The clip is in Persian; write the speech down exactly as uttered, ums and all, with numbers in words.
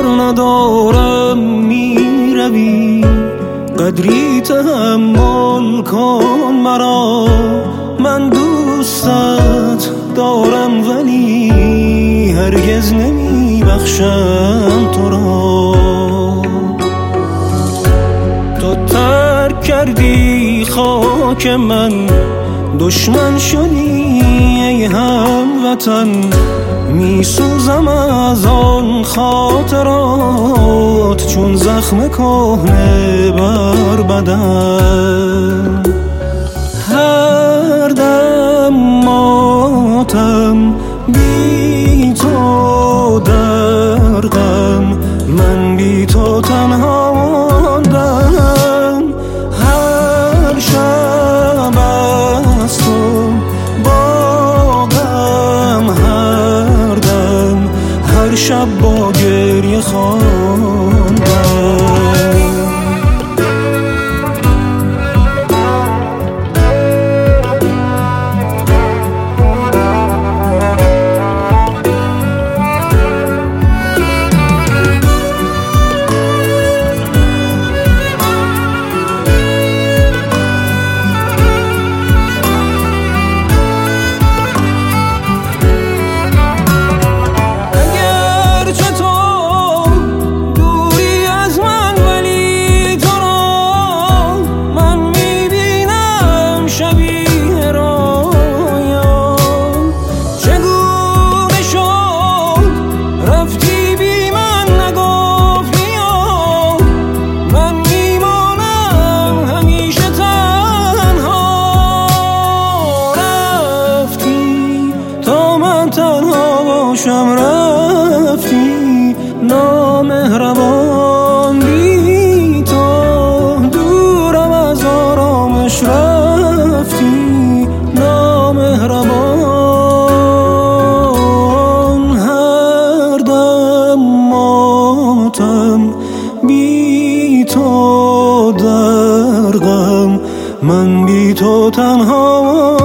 گر ندارم میروی، قدری تحمل کن مرا. من دوستت دارم ولی هرگز نمیبخشم تو را. تو ترک کردی خاک من، دشمن شدی ای هموطن. میسوزم از آن خاطرات چون زخم کهنه بر بدن. هر دم ماتم بی تو در غم، من بی تو تنها ماندم. هر شب از تو با غم، هر دم هر شب با گریه خواندم. تنها رفتی نامهربان، بی تو دورم از آرامش رفتی نامهربان. هر دم ماتم بی تو در غم، من بی تو تنها